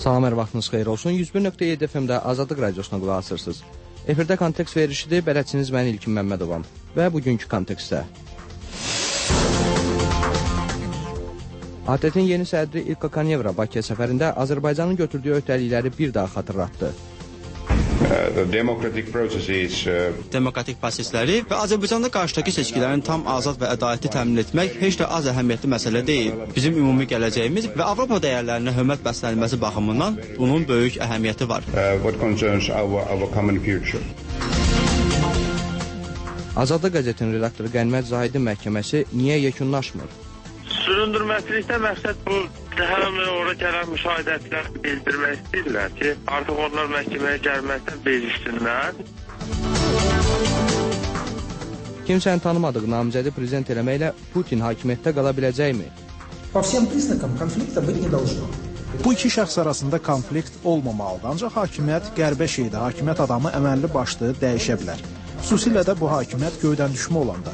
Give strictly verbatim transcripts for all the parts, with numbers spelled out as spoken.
Salam, hər vaxtınız xeyir olsun. yüz bir nöqtə yeddi F M-də Azadlıq Radiosuna qulaq asırsınız. Efirdə kontekst verişidir, bələdçiniz mən İlkin Məmmədovam və bugünkü kontekstdə. A T T-in yeni sədri İlka Kanevra Bakıya səfərində Azərbaycanın götürdüyü öhdəlikləri bir daha xatırlatdı. Demokratik prosesləri və Azərbaycanda qarşıdakı seçkilərin tam azad və ədalətli təmin etmək heç də az əhəmiyyətli məsələ deyil. Bizim ümumi gələcəyimiz və Avropa dəyərlərinə hörmət bəslənilməsi baxımından bunun böyük əhəmiyyəti var. Azadlıq qəzetinin redaktoru Qənimət Zahidin məhkəməsi niyə yekunlaşmır? Süründürməkçilikdə məqsəd bu, həm orada gələn müşahidətlər bildirmək istəyirlər ki, artıq onlar məhkəməyə gəlməkdən bezişsinlər. Kimsənin tanımadığı namizədi prezident eləməklə Putin hakimiyyətdə qala biləcəkmi? Bu iki şəxs arasında konflikt olmamalıdır, ancaq hakimiyyət qərbə şeydir, hakimiyyət adamı əməlli başlı dəyişə bilər. Xüsusilə də bu hakimiyyət göydən düşmə olanda.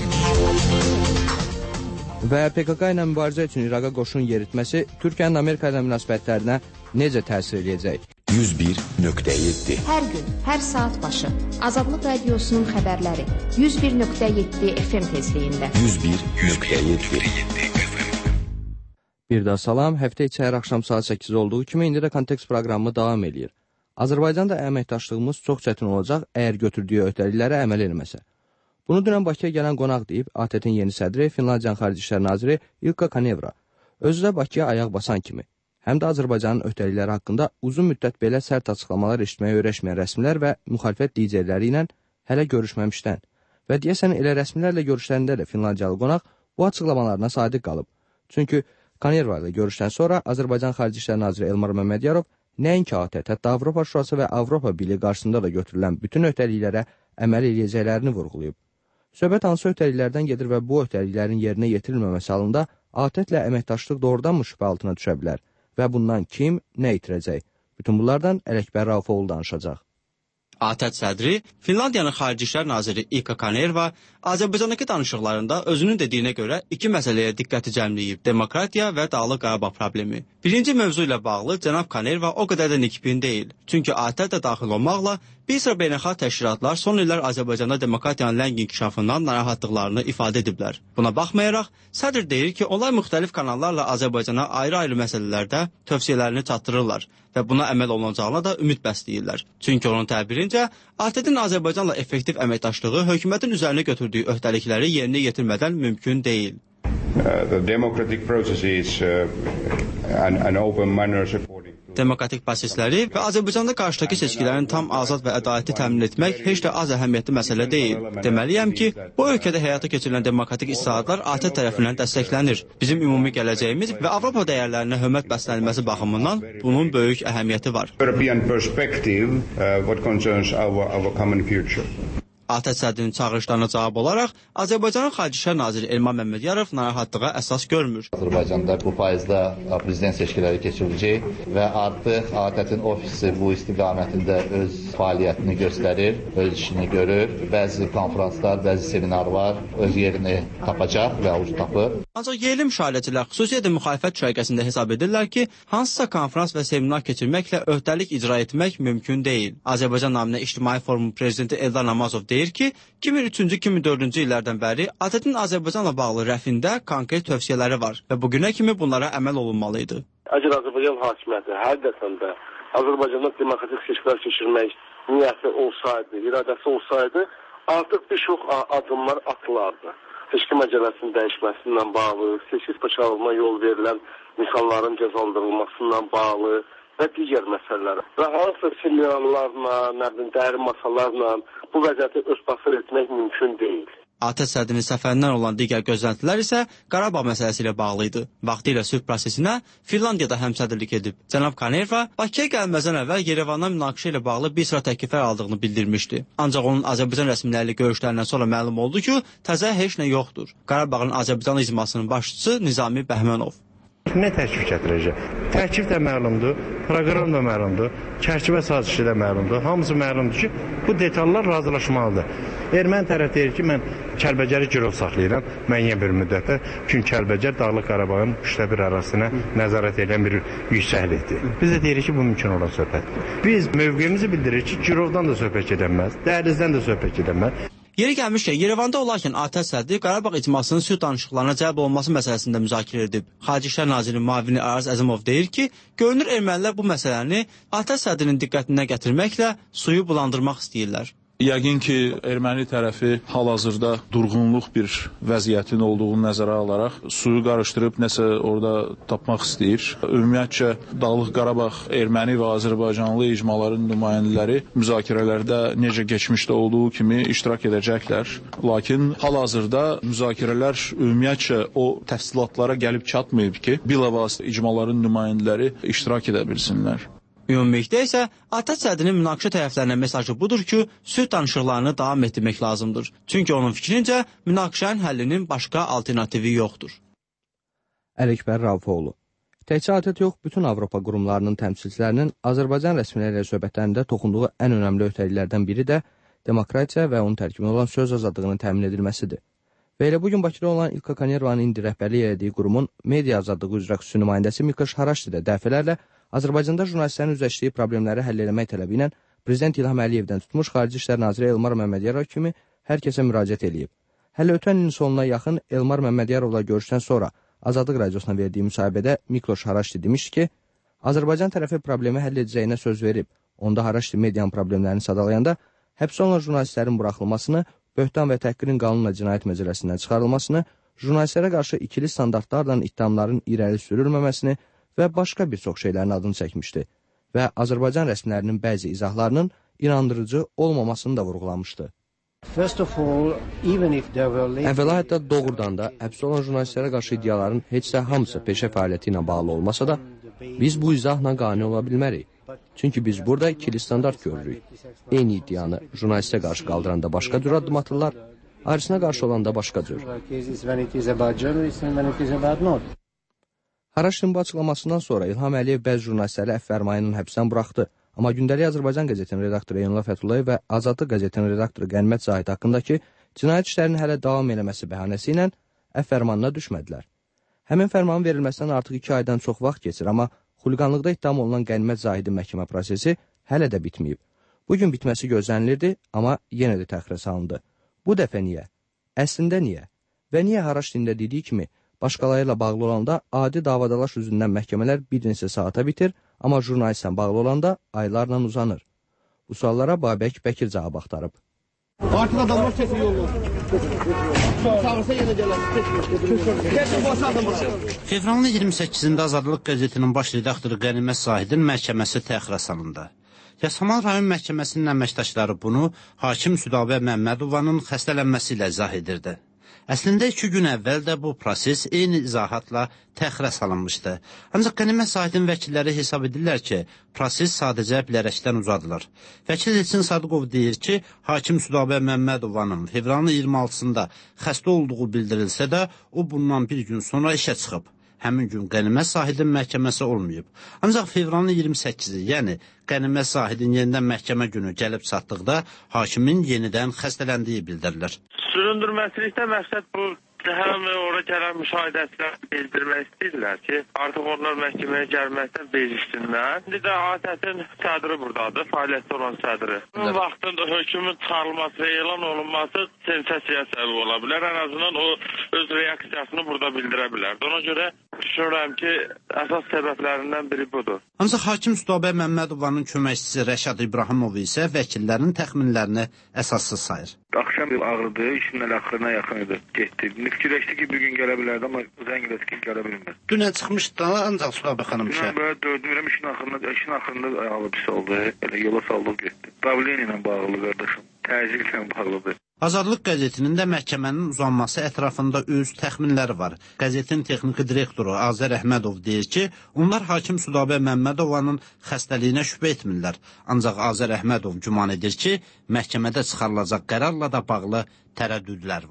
Və P K K ilə mübarizə üçün İraqa qoşun yeritməsi Türkiyənin Amerika ilə münasibətlərinə necə təsir edəcək? yüz bir nöqtə yeddi Hər gün, hər saat başı Azadlıq Radiosunun xəbərləri yüz bir nöqtə yeddi F M tezliyində. yüz bir nöqtə yeddi Bir daha salam, həftə içi hər axşam saat səkkiz olduğu kimi indi də kontekst proqramı davam edir. Azərbaycanda əməkdaşlığımız çox çətin olacaq əgər götürdüyü öhdəliklərə əməl etməsə. Bunu dünən Bakıya gələn qonaq deyib A T T-in yeni sədri Finlandiyanın Xarici İşlər Naziri İlka Kanevra özü də Bakıya ayaq basan kimi, həm də Azərbaycanın öhdəlikləri haqqında uzun müddət belə sərt açıqlamalar eşitməyə öyrəşməyən rəsmilər və müxalifət liderləri ilə hələ görüşməmişdən və deyəsən elə rəsmilərlə görüşlərində də Finlandiyalı qonaq bu açıqlamalarına sadiq qalıb. Çünki Kanevra ilə görüşdən sonra Azərbaycan Xarici İşlər Naziri Elmar Məmmədiyarov nəinki A T T, hətta Avropa Şurası və Avropa Birliyi qarşısında da götürülən bütün öhdəliklərə əməl edəcəklərini vurğulayıb. Söhbət hansı öhdəliklərdən gedir və bu öhdəliklərin yerinə yetirilməməsi halında A T T-lə əməkdaşlıq doğrudanmı şübhə altına düşə bilər və bundan kim nə itirəcək? Bütün bunlardan Ələkbər Raufoğlu danışacaq. A T T sədri Finlandiyanın Xarici İşlər Naziri İlka Kanevra Azərbaycandakı danışıqlarında özünün dediyinə görə iki məsələyə diqqəti cəmləyib: demokratiya və Dağlıq Qarabağ problemi. Birinci mövzu ilə bağlı cənab Kanevra o qədər də nikbin deyil. Çünki A T T-də daxil olmaqla bir sıra beynəlxalq təşkilatlar son illər Azərbaycanda demokratiyanın ləng inkişafından narahatlıqlarını ifadə ediblər. Buna baxmayaraq, sədr deyir ki, onlar müxtəlif kanallarla Azərbaycana ayrı-ayrı məsələlərdə tövsiyələrini çatdırırlar və buna əməl olunacağına da ümid bəsləyirlər. Çünki onun təbirincə, A T T-in Azərbaycanla effektiv əməkdaşlığı hökumətin üzərinə götürdüyü öhdəlikləri yerinə yetirmədən mümkün deyil. Demokratik prosesləri və Azərbaycanda qarşıdakı seçkilərin tam azad və ədalətli təmin etmək heç də az əhəmiyyətli məsələ deyil. Deməliyəm ki, bu ölkədə həyata keçirilən demokratik islahatlar A T T tərəfindən dəstəklənir. Bizim ümumi gələcəyimiz və Avropa dəyərlərinə hörmət bəslənilməsi baxımından bunun böyük əhəmiyyəti var. A T T sədrinin çağırışlarına cavab olaraq Azərbaycanın Xarici İşlər Naziri Elmar Məmmədiyarov narahatlığa əsas görmür. Azərbaycanda bu payızda prezident seçkiləri keçiriləcək və artıq A T T-in ofisi bu istiqamətində öz fəaliyyətini göstərir, öz işini görür. Bəzi konferanslar, bəzi seminarlar öz yerini tapacaq və ucu tapır. Ancaq yerli müşahidəçilər, xüsusilə də müxalifət düşərgəsində hesab edirlər ki, hansısa konferans və seminar keçirməklə öhdəlik icra etmək mümkün deyil. Azərbaycan naminə İctimai Forumun prezidenti Eldar Namazov deyir ki, iki min üçüncü iki min dördüncü illərdən bəri A T T-in Azərbaycanla bağlı rəfində konkret tövsiyələri var və bugünə kimi bunlara əməl olunmalıydı. Əgər Azərbaycan hakimiyyəti həqiqətən də Azərbaycanda demokratik seçkilər keçirmək niyyəti olsaydı, iradəsi olsaydı, artıq bir çox adımlar atılardı. Seçki məcəlləsinin dəyişməsindən bağlı, seçki paçalığına yol verilən insanların cəzalandırılmasından bağlı və digər məsələlər. Və hansısa sinyallarla, nə bilim, dərin masalarla bu vəziyyəti özbaşına etmək mümkün deyil. A T T sədrinin səfərindən olan digər gözləntilər isə Qarabağ məsələsi ilə bağlı idi. Vaxtilə sülh prosesinə Finlandiyada həmsədrlik edib. Cənab Kanevra Bakıya gəlməzdən əvvəl Yerevandan münaqişə ilə bağlı bir sıra təkliflər aldığını bildirmişdi. Ancaq onun Azərbaycan rəsmiləri ilə görüşlərindən sonra məlum oldu ki, təzə heç nə yoxdur. Qarabağın Azərbaycan icmasının başçısı Nizami Bəhmənov. nə təklif gətirəcək? Təklif də məlumdur, proqram da məlumdur, çərçivə sazişi də məlumdur. Hamısı məlumdur ki, bu detallar razılaşmalıdır. Erməni tərəf deyir ki, mən Kəlbəcəri girov saxlayıram müəyyən bir müddətə. Çünki Kəlbəcər Dağlıq Qarabağın üçdə bir ərazisinə nəzarət edən bir yüksəklikdir. Biz də deyirik ki, bu mümkün olan söhbətdir. Biz mövqeyimizi bildiririk ki, girovdan da söhbət gedəməz, dəhlizdən də söhbət gedəməz. Yeri gəlmişkən, Yerevanda olarkən Atəş sədri Qarabağ icmasının sülh danışıqlarına cəlb olunması məsələsində müzakirə edib. Xarici İşlər Nazirinin müavini Araz Əzimov deyir ki, görünür ermənilər bu məsələni Atəş sədrinin diqqətinə gətirməklə suyu bulandırmaq istəyirlər. Yəqin ki, erməni tərəfi hal-hazırda durğunluq bir vəziyyətin olduğunu nəzərə alaraq suyu qarışdırıb nəsə orada tapmaq istəyir. Ümumiyyətcə, Dağlıq Qarabağ erməni və Azərbaycanlı icmaların nümayəndələri müzakirələrdə necə keçmişdə olduğu kimi iştirak edəcəklər. Lakin hal-hazırda müzakirələr ümumiyyətcə o təfsilatlara gəlib çatmayıb ki, bilavasitə icmaların nümayəndələri iştirak edə bilsinlər. Ümumilikdə isə Atəş sədrinin münaqişə tərəflərinə mesajı budur ki, sülh danışıqlarını davam etdirmək lazımdır. Çünki onun fikrincə münaqişənin həllinin başqa alternativi yoxdur. Ələkbər Ravufoğlu. Təkcə ATƏT yox, bütün Avropa qurumlarının təmsilçilərinin Azərbaycan rəsmiləri ilə söhbətlərində toxunduğu ən önəmli öhdəliklərdən biri də demokratiya və onun tərkibində olan söz azadlığının təmin edilməsidir. Və elə bugün Bakıda olan İlka Kanervanın indi rəhbərlik elədiyi qurumun media azadlığı üzrə xüsusi nümayəndəsi Mikloş Haraşdi də dəfələrlə Azərbaycanda jurnalistlərin üzləşdiyi problemləri həll eləmək tələbi ilə Prezident İlham Əliyevdən tutmuş Xarici İşlər Naziri Elmar Məmmədiyarov kimi hər kəsə müraciət edib. Hələ ötən ilin sonuna yaxın Elmar Məmmədiyarovla görüşdən sonra Azadlıq radiosuna verdiyi müsahibədə Mikloş Haraşdi demiş ki, Azərbaycan tərəfi problemi həll edəcəyinə söz verib. Onda Haraşdi medianın problemlərini sadalayanda həbs olunan jurnalistlərin buraxılmasını, böhtan və təhqirin qanunla cinayət məcəlləsindən çıxarılmasını, jurnalistlərə qarşı ikili standartlarla ittihamların irəli sürülməməsini və başqa bir çox şeylərin adını çəkmişdi və Azərbaycan rəsmilərinin bəzi izahlarının inandırıcı olmamasını da vurğulamışdı. Əvvəla hətta doğrudan da həbs olan jurnalistlərə qarşı iddiaların heç də hamısı peşə fəaliyyəti ilə bağlı olmasa da, biz bu izahla qane ola bilmərik. Çünki biz burada ikili standart görürük. Eyni iddianı jurnalistə qarşı qaldıranda başqa cür addım atırlar, ayrısına qarşı olanda başqa cür. Haraşdin bu açıqlamasından sonra İlham Əliyev bəzi jurnalistləri əfv fərmanı ilə həbsdən buraxdı. Amma Gündəlik Azərbaycan qəzetinin redaktoru Eynullah Fəthullayev və Azadlıq qəzetinin redaktoru Qənimət Zahid haqqındakı cinayət işlərinin hələ davam eləməsi bəhanəsi ilə əfv fərmanına düşmədilər. Həmin fərmanın verilməsindən artıq iki aydan çox vaxt keçir, amma xuliqanlıqda ittiham olunan Qənimət Zahidin məhkəmə prosesi hələ də bitməyib. Bugün bitməsi gözlənilirdi, amma yenə də təxirə salındı. Bu dəfə niyə? Əslində niyə? Və niyə Haraşdində dediyi kimi başqalarıyla bağlı olanda adi davadalaş üzündən məhkəmələr bir neçə saata bitir, amma jurnalistlə bağlı olanda aylarla uzanır. Bu suallara Babək Bəkir cavab axtarıb. Artıq adamlar kesin yollar. Çağırsa yenə gələr. Kesin boşaldım burası. Fevralın iyirmi səkkizində Azadlıq qəzetinin baş redaktoru Qənimət Zahidin məhkəməsi təxirə salındı. Yasamal rayon məhkəməsinin əməkdaşları bunu hakim Südabə Məmmədovanın xəstələnməsi ilə izah edirdi. Əslində iki gün əvvəl də bu proses eyni izahatla təxirə salınmışdı. Ancaq Qənimət Zahidin vəkilləri hesab edirlər ki, proses sadəcə bilərəkdən uzadılır. Vəkil Elçin Sadıqov deyir ki, hakim Südabə Məmmədovanın fevralın iyirmi altısında xəstə olduğu bildirilsə də, o bundan bir gün sonra işə çıxıb. Həmin gün Qənimət Zahidin məhkəməsi olmayıb. Ancaq fevralın iyirmi səkkizi, yəni Qənimət Zahidin yenidən məhkəmə günü gəlib çatdıqda hakimin yenidən xəstələndiyi bildirilir. Süründürməsilikdə məqsəd bu həm oraya gələn müşahidəçilər bildirmək istəyirlər ki, artıq onlar məhkəməyə gəlməkdən bezişsinlər. İndi də ATƏT-in sədri buradadır, fəaliyyətdə olan sədri. Bu vaxtında hökümün çıxarılması və elan olunması sensasiyaya səbəb ola bilər. Ən azından o öz reaksiyasını burada bildirə bilər. Ona görə düşünürəm ki, əsas səbəblərindən biri budur. Ancaq hakim Südabə Məmmədovanın köməkçisi Rəşad İbrahimov isə vəkillərin təxminlərini əsassız sayır. Axşam ağrıdı, işin axırına yaxın idi, getdi. Fikirləşdi ki, bugün gələ bilərdi, amma zəng elədi ki, gələ bilməz. Dünə çıxmışdı da, ancaq Südabə xanım işə. Dünən belə dördüm, işin axırında, işin axırında ayağı pis oldu, elə yola saldıq getdi. Davleniya ilə bağlı qardaşım, təcil ilə bağlıdır. Azadlıq qəzetinin də məhkəmənin uzanması ətrafında öz təxminləri var. Qəzetin texniki direktoru Azər Əhmədov deyir ki, onlar hakim Südabə Məmmədovanın xəstəliyinə şübhə etmirlər. Ancaq Azər Əhmədov güman edir ki, məhkəmədə çıxarılacaq qərarla da bağlı tərəddüdlər var.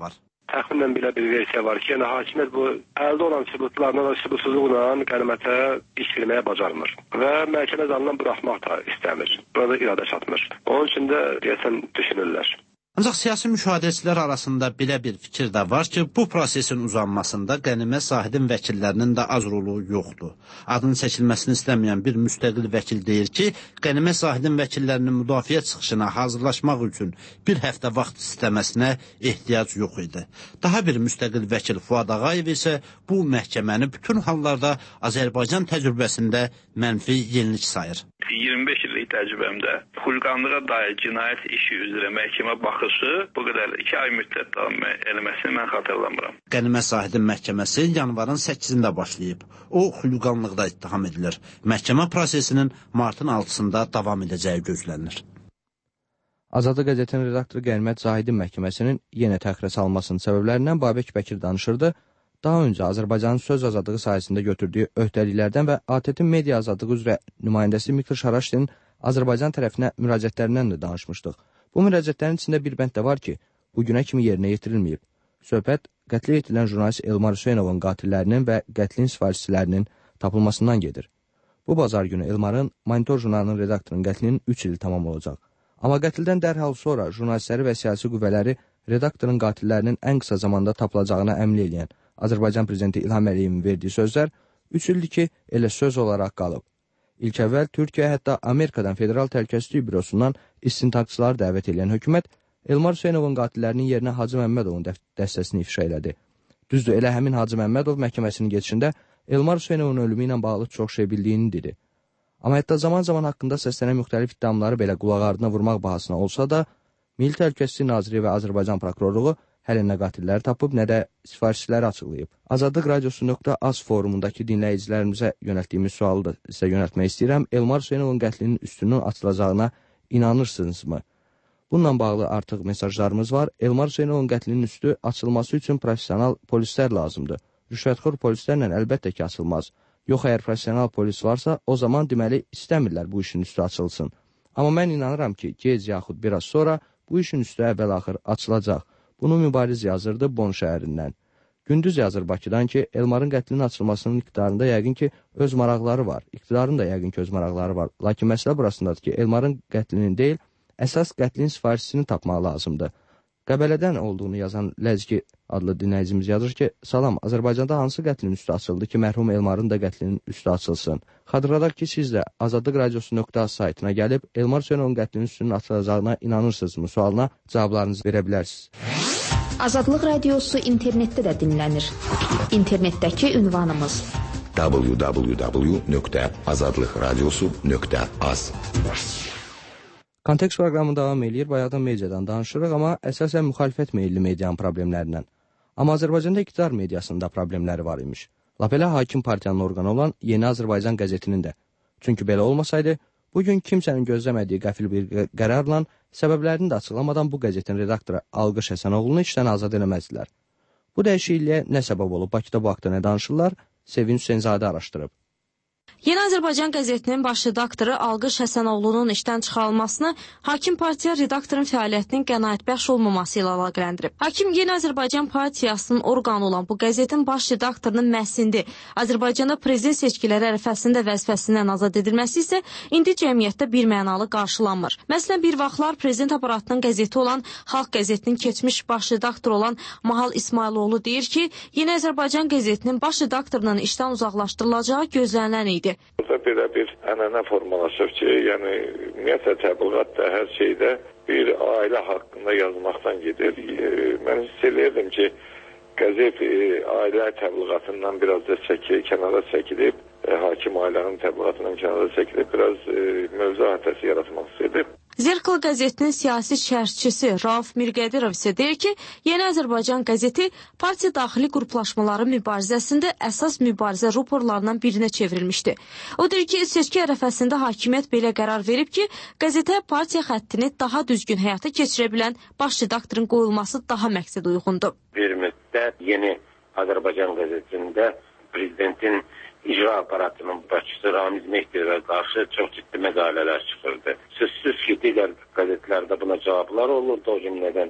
Təxminən belə bir versiya var ki, yəni hakimiyyət bu əldə olan sübutlarla və sübutsuzluqla qənimətə iş verməyə bacarmır və məhkəmə zalından buraxmaq da istəmir. Burada iradə çatmır. Onun üçün də deyəsən düşünürlər. Ancaq siyasi müşahidəçilər arasında belə bir fikir də var ki, bu prosesin uzanmasında qənimət sahibinin vəkillərinin də az rolu yoxdur. Adının çəkilməsini istəməyən bir müstəqil vəkil deyir ki, qənimət sahibinin vəkillərinin müdafiə çıxışına hazırlaşmaq üçün bir həftə vaxt istəməsinə ehtiyac yox idi. Daha bir müstəqil vəkil Fuad Ağayev isə bu məhkəməni bütün hallarda Azərbaycan təcrübəsində mənfi yenilik sayır. iyirmi beş illik təcrübəmdə xulqanlığa dair cinayət işi üzrə məhkəmə baxışı bu qədər iki ay müddət davam eləməsini mən xatırlamıram. Qənimət sahibinin məhkəməsi yanvarın səkkizində başlayıb. O, xulqanlıqda ittiham edilir. Məhkəmə prosesinin martın altısında davam edəcəyi gözlənilir. Azadlıq qəzetinin redaktoru Qənimət Zahidin məhkəməsinin yenə təxirə salmasının səbəblərindən Babək Bəkir danışırdı. Daha öncə Azərbaycanın söz azadlığı sayəsində götürdüyü öhdəliklərdən və A T T-in media azadlığı üzrə nümayəndəsi Mikl Şaraşdinin Azərbaycan tərəfinə müraciətlərindən də danışmışdıq. Bu müraciətlərin içində bir bənd də var ki, bugünə kimi yerinə yetirilməyib. Söhbət qətlə yetirilən jurnalist Elmar Hüseynovun qatillərinin və qətlin sifarişçilərinin tapılmasından gedir. Bu bazar günü Elmarın Monitor jurnalının redaktorunun qətlinin üç ili tamam olacaq. Amma qətldən dərhal sonra jurnalistləri və siyasi qüvvələri redaktorun qatillərinin ən qısa zamanda tapılacağına əmin eləyən Azərbaycan prezidenti İlham Əliyevin verdiyi sözlər üç ildir ki, elə söz olaraq qalıb. İlk əvvəl Türkiyə, hətta Amerikadan Federal Təhlükəsizlik Bürosundan istintaqçıları dəvət edən hökumət Elmar Hüseynovun qatillərinin yerinə Hacı Məmmədovun dəstəsini ifşa elədi. Düzdür, elə həmin Hacı Məmmədov məhkəməsinin geçişində Elmar Hüseynovun ölümü ilə bağlı çox şey bildiyini dedi. Amma hətta zaman-zaman haqqında səslənən müxtəlif iddiamları belə qulaq ardına vurmaq bahasına olsa da, Milli Təhlükəsizlik Naziri və Azərbaycan prokurorluğu hələ nə qatilləri tapıb, nə də sifarişçiləri açıqlayıb. Azadlıq radiosu nöqtə az forumundakı dinləyicilərimizə yönəltdiyimiz sualı da sizə yönəltmək istəyirəm. Elmar Hüseynovun qətlinin üstünün açılacağına inanırsınızmı? Bununla bağlı artıq mesajlarımız var. Elmar Hüseynovun qətlinin üstü açılması üçün profesional polislər lazımdır. Rüşvətxor polislərlə əlbəttə ki, açılmaz. Yox, əgər profesional polis varsa, o zaman deməli istəmirlər bu işin üstü açılsın. Amma mən inanıram ki, gec yaxud biraz sonra bu işin üstü əvvəl-axır açılacaq. Bunu Mübariz yazırdı Bon şəhərindən. Gündüz yazır Bakıdan ki, Elmarın qətlinin açılmasının iqtidarında yəqin ki, öz maraqları var. İqtidarın da yəqin ki, öz maraqları var. Lakin məsələ burasındadır ki, Elmarın qətlinin deyil, əsas qətlin sifarişçisini tapmaq lazımdır. Qəbələdən olduğunu yazan Ləzgi adlı dinləyicimiz yazır ki, salam, Azərbaycanda hansı qətlin üstü açıldı ki, mərhum Elmarın da qətlinin üstü açılsın? Xatırladaq ki, siz də Azadlıq radiosu nöqtə az saytına gəlib, Elmar Hüseynovun qətlinin üstünün açılacağına inanırsınızmı? Sualına cavablarınızı verə bilərsiniz. Azadlıq radiosu internetdə də dinlənir. İnternetdəki ünvanımız w w w nöqtə azadlıq radiosu nöqtə az. Kontekst proqramı davam edir, bayaqdan mediadan danışırıq, amma əsasən müxalifət meyilli medianın problemlərindən. Amma Azərbaycanda iqtidar mediasında problemləri var imiş. Lap elə hakim partiyanın orqanı olan Yeni Azərbaycan qəzetinin də. Çünki belə olmasaydı, bugün kimsənin gözləmədiyi qəfil bir qərarla səbəblərini də açıqlamadan bu qəzetin redaktoru Alqış Həsənoğlunu işdən azad eləməzdilər. Bu dəyişikliyə nə səbəb olub? Bakıda bu haqda nə danışırlar? Sevin Hüseynzadə araşdırıb. Yeni Azərbaycan qəzetinin baş redaktoru Alqış Həsənoğlunun işdən çıxarılmasını Hakim Partiya redaktorun fəaliyyətinin qənaətbəxş olmaması ilə əlaqələndirib. Hakim Yeni Azərbaycan Partiyasının orqanı olan bu qəzetin baş redaktorunun məhsindi Azərbaycanda prezident seçkiləri ərəfəsində vəzifəsindən azad edilməsi isə indi cəmiyyətdə bir mənalı qarşılanmır. Məsələn, bir vaxtlar prezident aparatının qəzeti olan Xalq qəzetinin keçmiş baş redaktoru olan Mahal İsmailoğlu deyir ki, Yeni Azərbaycan qəzetinin baş redaktorunun işdən uzaqlaşdırılacağı gözlənilən idi. Burada belə bir ənənə formalaşıb ki, yəni ümumiyyətlə təbliğat da hər şeydə bir ailə haqqında yazmaqdan gedir. Mən hiss edirdim ki, qəzet ailə təbliğatından biraz da çəkilib, kənara çəkilib, hakim ailənin təbliğatından kənara çəkilib, biraz mövzu hatəsi yaratmaq istəyib. Zerkal qəzetinin siyasi şərhçisi Rauf Mirqədirov isə deyir ki, Yeni Azərbaycan qəzeti partiya daxili qruplaşmaları mübarizəsində əsas mübarizə ruporlarından birinə çevrilmişdi. O deyir ki, seçki ərəfəsində hakimiyyət belə qərar verib ki, qəzetə partiya xəttini daha düzgün həyata keçirə bilən baş redaktorun qoyulması daha məqsəd uyğundur. Bir müddət Yeni Azərbaycan qəzetində prezidentin icra aparatının başçısı Ramiz Mehdirə qarşı çox ciddi məqalələr çıxırdı. Sözsüz ki, digər qəzetlərdə buna cavablar olurdu, o cümlədən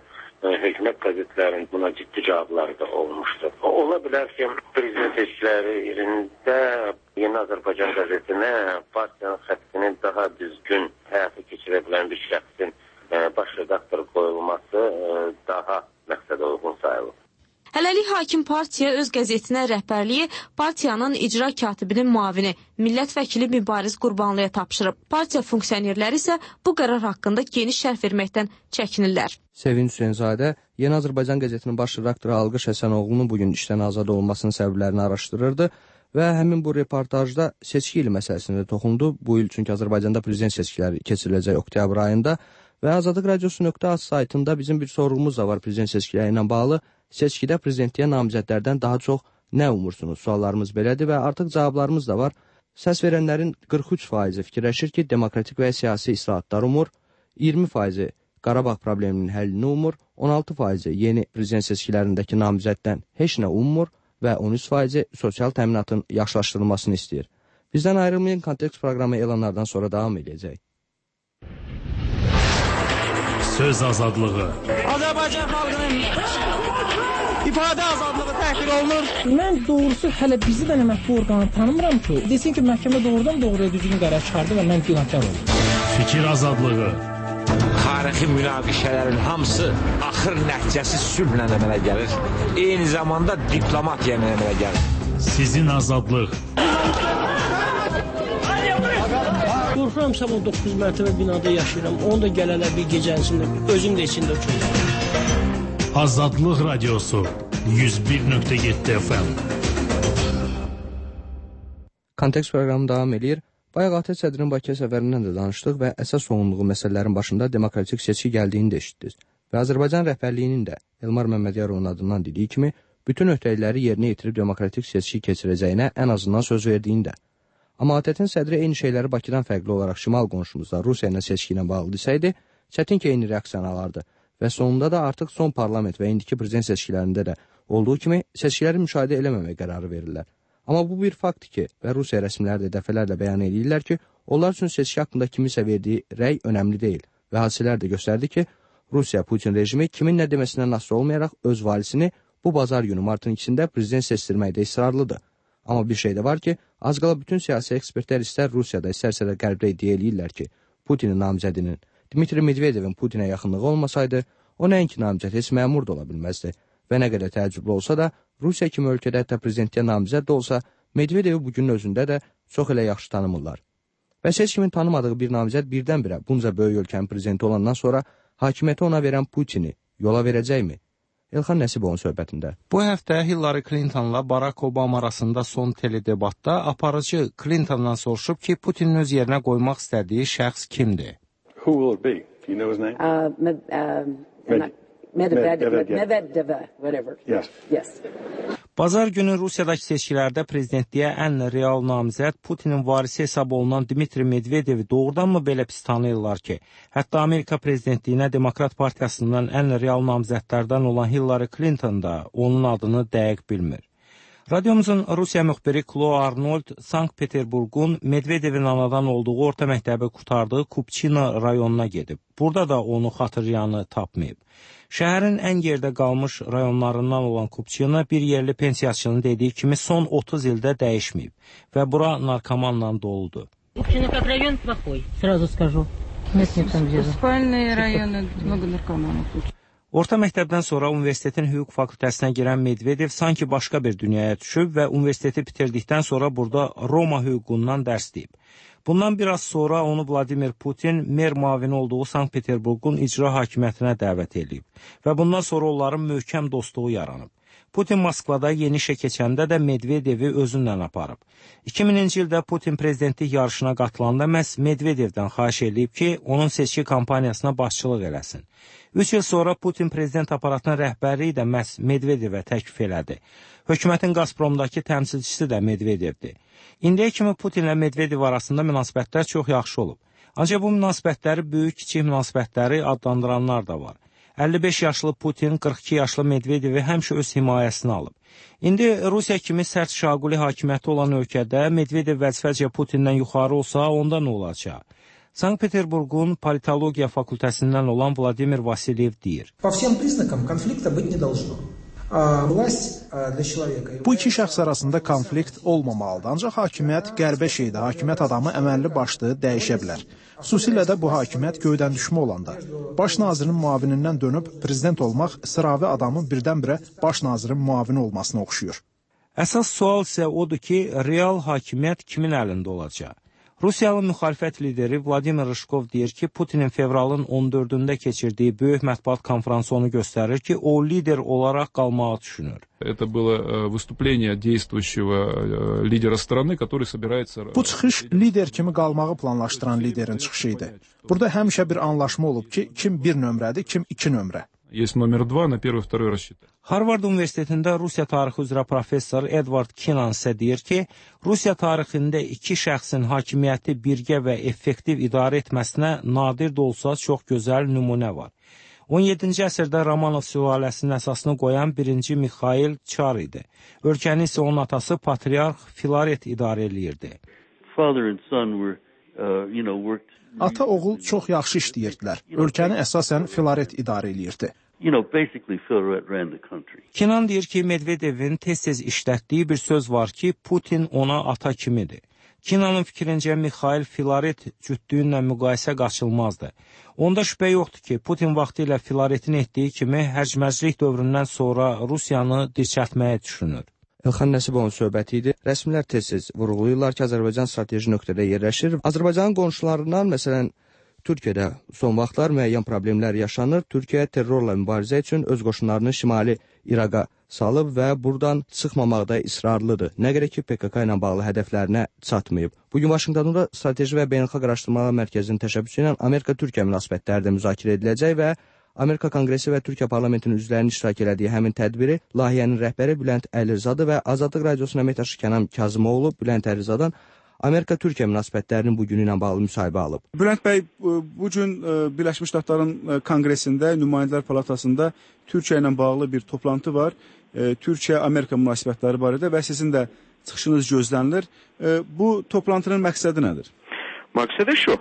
hökumət qəzetlərinin buna ciddi cavabları da olmuşdur. Ola bilər ki, prezident seçkilərində Yeni Azərbaycan qəzetinə partiyanın xəttini daha düzgün həyata keçirə bilən bir şəxsin baş redaktor qoyulması daha məqsədə uyğun sayılır. Hələlik hakim partiya öz qəzetinə rəhbərliyi partiyanın icra katibinin müavini, millət vəkili Mübariz Qurbanlıya tapşırıb. Partiya funksionerləri isə bu qərar haqqında geniş şərh verməkdən çəkinirlər. Sevin Hüseynzadə Yeni Azərbaycan qəzetinin baş redaktoru Alqış Həsənoğlunun bugün işdən azad olunmasının səbəblərini araşdırırdı və həmin bu reportajda seçki ili məsələsində toxundu. Bu il çünki Azərbaycanda prezident seçkiləri keçiriləcək oktyabr ayında və Azadlıq Radiosu nöqtə az saytında bizim bir sorğumuz da var prezident seçkiləri ilə bağlı. Seçkidə prezidentliyə namizədlərdən daha çox nə umursunuz? Suallarımız belədir və artıq cavablarımız da var. Səs verənlərin qırx üç faizi fikirləşir ki, demokratik və siyasi islahatlar umur, iyirmi faizi Qarabağ probleminin həllini umur, on altı faizi yeni prezident seçkilərindəki namizəddən heç nə ummur və on üç faizi sosial təminatın yaxşılaşdırılmasını istəyir. Bizdən ayrılmayın, kontekst proqramı elanlardan sonra davam edəcək. Söz azadlığı. Azərbaycan xalqının ifadə azadlığı təhqir olunur. Mən doğrusu hələ bizi də mətbu orqanı tanımıram ki, desin ki, məhkəmə doğrudan doğruya düzgün qərar çıxardı və mən günahkar oldum. Fikir azadlığı. Tarixi münaqişələrin hamısı axır nəticəsi sülhlə əmələ gəlir. Eyni zamanda diplomatiya əmələ gəlir. Sizin azadlıq. Qorxuram, sabah doqquz mərtəbə binada yaşayıram. Onu da gələlər bir gecənisində, özüm də içində uçurum. Azadlıq Radiosu yüz bir nöqtə yeddi F M. Kontekst proqramı davam edir. Bayaq ATƏT sədrinin Bakıya səfərindən də danışdıq və əsas olunduğu məsələlərin başında demokratik seçki gəldiyini də eşitdik. Və Azərbaycan rəhbərliyinin də Elmar Məmmədiyarovun adından dediyi kimi, bütün öhdəlikləri yerinə yetirib demokratik seçki keçirəcəyinə ən azından söz verdiyini də. Amma ATƏT-in sədri eyni şeyləri Bakıdan fərqli olaraq şimal qonşumuzda Rusiya ilə seçki ilə bağlı desəydi, çətin ki eyni reaksiyanı alardı. Və sonunda da artıq son parlament və indiki prezident seçkilərində də olduğu kimi seçkiləri müşahidə eləməmək qərarı verirlər. Amma bu bir faktdır ki, və Rusiya rəsmiləri də dəfələrlə bəyan edirlər ki, onlar üçün seçki haqqında kimisə verdiyi rəy önəmli deyil və hadisələr də göstərdi ki, Rusiya Putin rejimi kimin nə deməsindən asılı olmayaraq öz valisini bu bazar günü martın ikisində prezident seçdirməkdə israrlıdır. Amma bir şey də var ki, az qala bütün siyasi ekspertlər istər Rusiyada, istərsə də qərbdə iddia edirlər ki, Putinin namizədinin Dmitri Medvedevin Putinə yaxınlığı olmasaydı, o nəinki namizəd heç məmur da ola bilməzdi. Və nə qədər təəccüblü olsa da, Rusiya kimi ölkədə hətta prezidentliyə namizəd də olsa, Medvedevi bugünün özündə də çox elə yaxşı tanımırlar. Və heç kimin tanımadığı bir namizəd birdən-birə bunca böyük ölkənin prezidenti olandan sonra hakimiyyəti ona verən Putini yola verəcəkmi? Elxan Nəsibovun söhbətində. Bu həftə Hillary Clintonla Barack Obama arasında son teledebatda aparıcı Clintondan soruşub ki, Putinin öz yerinə qoymaq istədiyi şəxs kimdir? Who will it be? Do you know his name? Uh, med, uh, Med Medvedev, Medvedev, whatever. Yes. Yes. Bazar günü Rusiyadakı seçkilərdə prezidentliyə ən real namizəd Putinin varisi hesab olunan Dmitri Medvedevi doğrudanmı belə pis tanıyırlar ki, hətta Amerika prezidentliyinə Demokrat Partiyasından ən real namizədlərdən olan Hillary Clinton da onun adını dəqiq bilmir. Radiomuzun Rusiya müxbiri Klo Arnold Sankt-Peterburqun Medvedevin anadan olduğu orta məktəbi qurtardığı Kupçina rayonuna gedib. Burada da onu xatırlayanı tapmayıb. Şəhərin ən yerdə qalmış rayonlarından olan Kupçina bir yerli pensiyaçının dediyi kimi son otuz ildə dəyişməyib və bura narkomanla doludur. Kupçina как район плохой, сразу скажу. Нет, нет там где. Спальные районы, много наркоманов. Orta məktəbdən sonra universitetin hüquq fakültəsinə girən Medvedev sanki başqa bir dünyaya düşüb və universiteti bitirdikdən sonra burada Roma hüququndan dərs deyib. Bundan biraz sonra onu Vladimir Putin mer mavini olduğu Sankt-Peterburqun icra hakimiyyətinə dəvət edib və bundan sonra onların möhkəm dostluğu yaranıb. Putin Moskvada yeni işə keçəndə də Medvedevi özünlə aparıb. iki mininci ildə Putin prezidentlik yarışına qatılanda məhz Medvedevdən xahiş edib ki, onun seçki kampaniyasına başçılıq eləsin. Üç il sonra Putin prezident aparatının rəhbərliyi də məhz Medvedevə təklif elədi. Hökumətin Gazpromdakı təmsilçisi də Medvedevdir. İndiyə kimi Putinlə Medvedev arasında münasibətlər çox yaxşı olub. Ancaq bu münasibətləri böyük-kiçik münasibətləri adlandıranlar da var. əlli beş yaşlı Putin qırx iki yaşlı Medvedevi həmişə öz himayəsinə alıb. İndi Rusiya kimi sərt şaquli hakimiyyəti olan ölkədə Medvedev vəzifəcə Putindən yuxarı olsa, onda nə olacaq? Sankt-Peterburqun politologiya fakültəsindən olan Vladimir Vasilyev deyir. По всем признакам конфликта быть не должно. Bu iki şəxs arasında konflikt olmamalıdır, ancaq hakimiyyət qəribə şeydir. Hakimiyyət adamı əməlli başlı dəyişə bilər. Xüsusilə də bu hakimiyyət göydən düşmə olanda. Baş nazirin müavinindən dönüb prezident olmaq sıravi adamın birdən-birə baş nazirin müavini olmasına oxşuyur. Əsas sual isə odur ki, real hakimiyyət kimin əlində olacaq? Rusiyalı müxalifət lideri Vladimir Rışkov deyir ki, Putinin fevralın on dördündə keçirdiyi böyük mətbuat konfransı onu göstərir ki, o lider olaraq qalmağı düşünür. Это было выступление действующего лидера страны, который собирается... Bu çıxış lider kimi qalmağı planlaşdıran liderin çıxışı idi. Burada həmişə bir anlaşma olub ki, kim bir nömrədir, kim iki nömrə. Есть номер два на первый, второй рассчитать. Harvard Universitetində Rusiya tarixi üzrə professor Edward Kennan isə deyir ki, Rusiya tarixində iki şəxsin hakimiyyəti birgə və effektiv idarə etməsinə nadir də olsa çox gözəl nümunə var. on yeddinci əsrdə Romanov sülaləsinin əsasını qoyan birinci Mixail Çar idi. Ölkəni isə onun atası Patriarx Filaret idarə edirdi. Father and son were, uh, you know, worked. Ata oğul çox yaxşı işləyirdilər. Ölkəni əsasən Filaret idarə edirdi. You know, basically Filaret ran the country. Kenan deyir ki, Medvedevin tez-tez işlətdiyi bir söz var ki, Putin ona ata kimidir. Kenanın fikrincə Mixail Filaret cütlüyünlə müqayisə qaçılmazdı. Onda şübhə yoxdur ki, Putin vaxtı ilə Filaretin etdiyi kimi hərcməclik dövründən sonra Rusiyanı dirçəltməyə düşünür. Elxan Nəsibovun söhbəti idi. Rəsmilər tez-tez vurğulayırlar ki, Azərbaycan strateji nöqtədə yerləşir. Azərbaycanın qonşularından, məsələn, Türkiyədə son vaxtlar müəyyən problemlər yaşanır. Türkiyə terrorla mübarizə üçün öz qoşunlarını şimali İraqa salıb və buradan çıxmamaqda israrlıdır. Nə qədər ki, P K K ilə bağlı hədəflərinə çatmayıb. Bugün Vaşinqtonda Strateji və Beynəlxalq Araşdırmalar Mərkəzinin təşəbbüsü ilə Amerika-Türkiyə münasibətləri də müzakirə ediləcək və Amerika Konqresi və Türkiyə parlamentinin üzvlərinin iştirak elədiyi həmin tədbiri layihənin rəhbəri Bülent Əlirzadı və Azadlıq Radiosunun əməkdaşı Kənan Kazımoğlu Bülent Əlirzadan Amerika-Türkiyə münasibətlərinin bugünü ilə bağlı müsahibə alıb. Bülent bəy, bugün Birləşmiş Ştatların Konqresində, Nümayəndələr Palatasında Türkiyə ilə bağlı bir toplantı var. Türkiyə-Amerika münasibətləri barədə və sizin də çıxışınız gözlənilir. Bu toplantının məqsədi nədir? Məqsədi şu,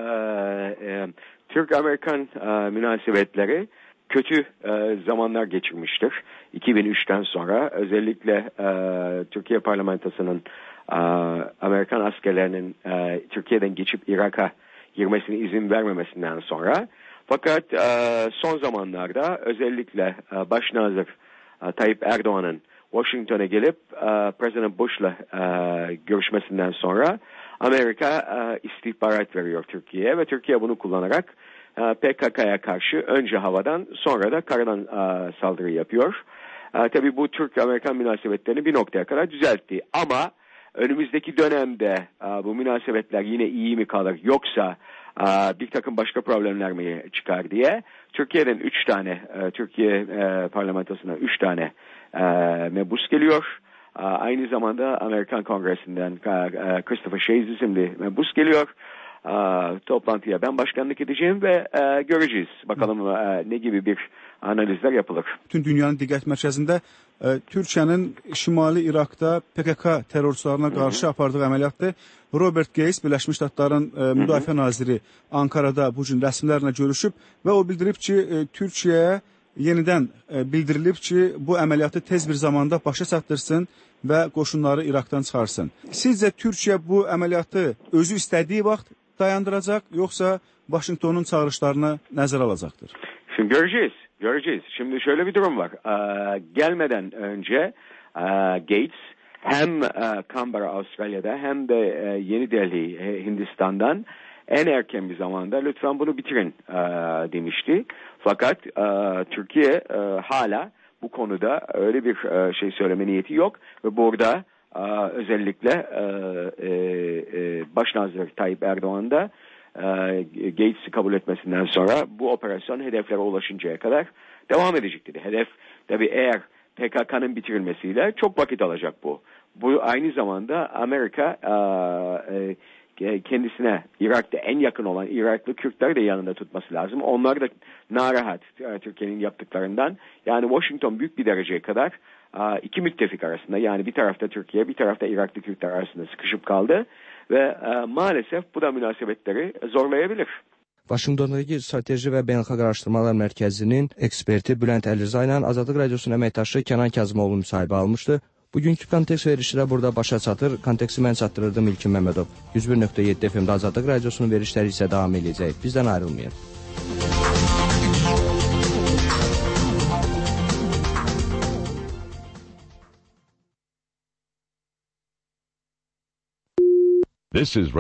Türk-Amerikan münasibetleri kötü zamanlar geçirmiştir. iki bin üçten sonra özellikle Türkiye parlamentosunun Amerikan askerlerinin Türkiye'den geçip Irak'a girmesine izin vermemesinden sonra. Fakat son zamanlarda özellikle Başnazır Tayyip Erdoğan'ın Washington'a gelip President Bush'la görüşmesinden sonra Amerika istihbarat veriyor Türkiye'ye ve Türkiye bunu kullanarak P K K'ya karşı önce havadan sonra da karadan saldırı yapıyor. Tabii bu Türk-Amerikan münasebetlerini bir noktaya kadar düzeltti ama önümüzdeki dönemde bu münasebetler yine iyi mi kalır yoksa bir takım başka problemler mi çıkar diye Türkiye'den üç tane, Türkiye parlamentosuna üç tane mebus geliyor. Aynı zamanda Amerikan Kongresi'nden Christopher Shays isimli mebus geliyor. Toplantıya ben başkanlık edeceğim ve göreceğiz. Bakalım ne gibi bir analizler yapılır. Bütün dünyanın diqqət mərkəzində Türkiyənin Şimali İraqda P K K terrorçularına qarşı apardığı əməliyyatdır. Robert Gates, Birləşmiş Ştatların Müdafiə Naziri Ankara'da bu gün rəsmilərlə görüşüb və o bildirib ki, Türkiyəyə yenidən bildirilib ki, bu əməliyyatı tez bir zamanda başa çatdırsın və qoşunları İraqdan çıxarsın. Sizcə Türkiyə bu əməliyyatı özü istədiyi vaxt dayandıracaq, yoxsa Washington'un çağrışlarını nəzərə alacaqdır? Şimdi göreceğiz, göreceğiz. Şimdi şöyle bir durum var. Ee, gelmeden önce e, Gates hem e, Canberra Avustralya'da hem de e, Yeni Delhi e, Hindistan'dan en erken bir zamanda lütfen bunu bitirin e, demişti. Fakat e, Türkiye e, hala bu konuda öyle bir e, şey söyleme niyeti yok ve burada e, özellikle e, e, Başnazır Tayyip Erdoğan da Gates'i kabul etmesinden sonra bu operasyon hedeflere ulaşıncaya kadar devam edecek dedi. Hedef tabii eğer P K K'nın bitirilmesiyle çok vakit alacak bu. Bu aynı zamanda Amerika e, kendisine Irak'ta en yakın olan Iraklı Kürtler de yanında tutması lazım. Onlar da narahat Türkiye'nin yaptıklarından. Yani Washington büyük bir dereceye kadar iki müttefik arasında yani bir tarafta Türkiye bir tarafta Iraklı Kürtler arasında sıkışıp kaldı. ve e, maalesef bu da münasebetleri zorlayabilir. Vaşinqtondakı Strateji və Beynəlxalq Araşdırmalar Mərkəzinin eksperti Bülent Əlirza ilə Azadlıq Radiosunun əməkdaşı Kənan Kazımoğlu müsahibə almışdı. Bugünkü kontekst verişi də burada başa çatır. Konteksti mən çatdırırdım İlkin Məmmədov. yüz bir nöqtə yeddi F M-də Azadlıq Radiosunun verişləri isə davam edəcək. Bizdən ayrılmayın. This is